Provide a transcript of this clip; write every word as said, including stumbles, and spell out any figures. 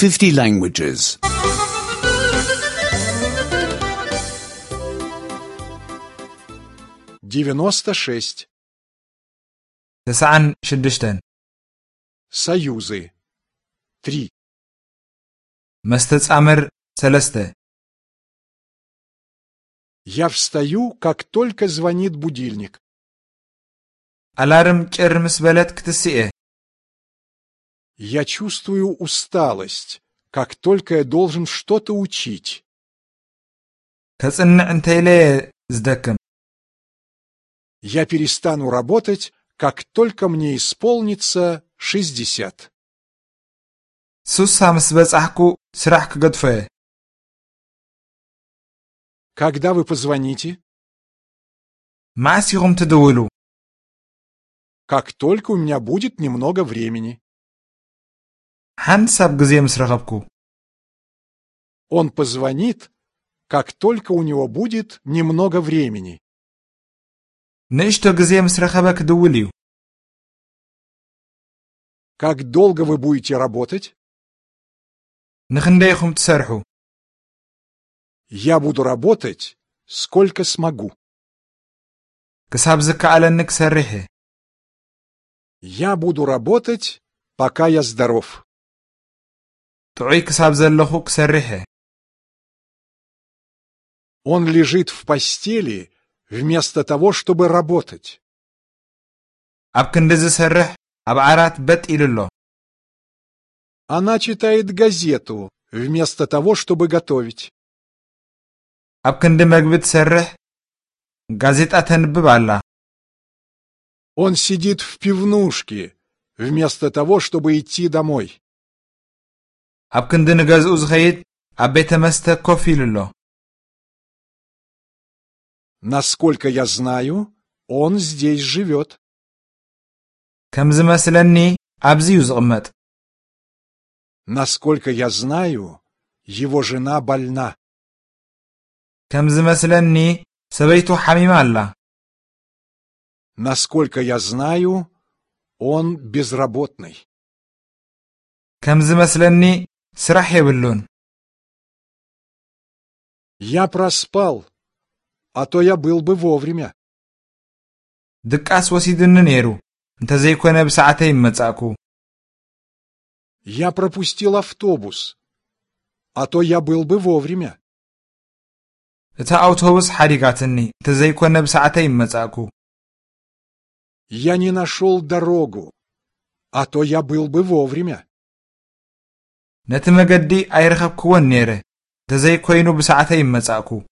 fifty languages. девяносто шесть. تسعن شدشتن. Союзы. три. مستتصامر ثلاثة. Я встаю, как только звонит будильник. ألارم جر مسبلت كتسئة. Я чувствую усталость, как только я должен что-то учить. كتصنع انتيلي زدكم. Я перестану работать, как только мне исполнится шестьдесят. سوسا مسبصحكو سرح كغدفه. Когда вы позвоните? معسيهم تدولو. Как только у меня будет немного времени. حنسب غزي مسرخبكو. Он позвонит, как только у него будет немного времени. نشتو غزي مسرخبك دوليو. Как долго вы будете работать? نخنديكم تسرحو. Я буду работать, сколько смогу. كساب زكالنك سرحه. Я буду работать, пока я здоров. تعي كساب زلخو كسرحه. Он лежит в постели вместо того, чтобы работать. أب كندز سرح أب عرات بت إلو. Она читает газету вместо того, чтобы готовить. أب كند مجبت سرح газета تنبب الله. Он сидит в пивнушке вместо того, чтобы идти домой. أب كند نجاز أزخيد أب بيت مستا كوفي لله. Насколько я знаю, он здесь живет. كم زمسلني أبزي يزغمت. Насколько я знаю, его жена больна. كم زمسلني سبيتو حميم الله. Насколько я знаю, он безработный. كم زمسلني سرح يبلون. Я проспал, а то я был бы вовремя. دقاس وسيدن نيرو انت زي كونه بساعتين مصاكو. Я пропустил автобус, а то я был бы вовремя. اتا اوتوبوس حريقاتني انت زي كونه بساعتين مصاكو. Я не нашел дорогу, а то я был бы вовремя. نت مجدي ايرخبكون نيره انت زي كوينو بساعتين مصاكو.